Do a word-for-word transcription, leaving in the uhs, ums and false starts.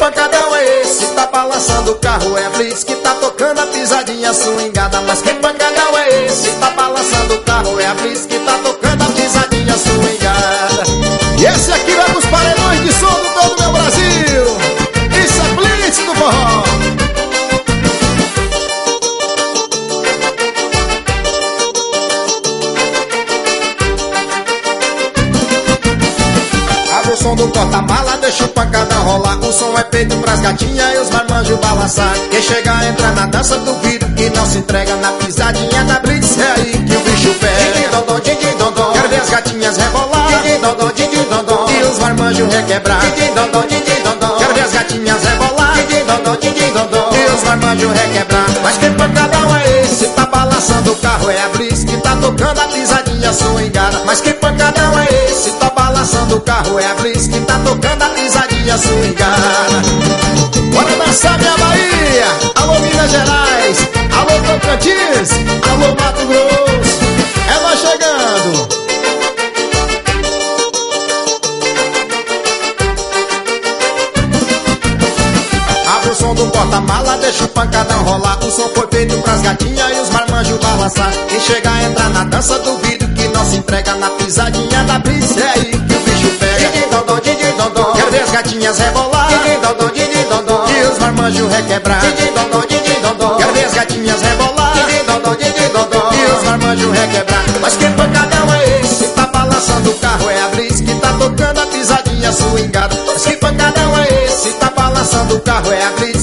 pancadão é esse? Tá balançando o carro, é a Blitz que tá tocando a pisadinha swingada. Mas que pancadão é esse? Tá balançando o carro, é a Blitz que tá tocando a pisadinha swingada. E esse aqui vai pros paredões de som do todo meu Brasil. Isso é Blitz do forró. O som do porta-mala deixa o pancadão rolar. O som é feito pras gatinhas e os marmanjos balançar. Quem chegar entra na dança do vidro e não se entrega na pisadinha da Blitz. É aí que o bicho pega. Dindindondom, dindindondom, quero ver as gatinhas rebolar. Dindindondom, dindindondom, e os marmanjos requebrar. Dindindondom, dindindondom, quero ver as gatinhas rebolar. Dindindondom, dindindondom, e os marmanjos requebrar. Mas que pancadão é esse? Tá balançando o carro, é a Blitz que tá tocando a pisadinha swingada. Mas que pancadão é esse? Tá balançando o carro, é a Blitz que tá tocando a pisadinha swingada. Bora dançar minha Bahia, alô Minas Gerais, alô Tocantins, alô Mato Grosso. É nós chegando. Abre o som do porta-mala, deixa o pancadão rolar. O som foi feito pras gatinhas e os marmanjos balançar. Quem chegar entra na dança do vidro que não se entrega na pisadinha da Blitz. É aí que o bicho pega. Dindindondom, dindindondom, quero ver as gatinhas rebolar. Dindindondom, dindindondom, e os marmanjos requebrar. Dindindondom, dindindondom, quero ver as gatinhas rebolar. Dindindondom, dindindondom, e os marmanjos requebrar. Mas que pancadão é esse? Tá balançando o carro, é a Blitz que tá tocando a pisadinha swingada. Mas que pancadão é esse? Tá balançando o carro, é a Blitz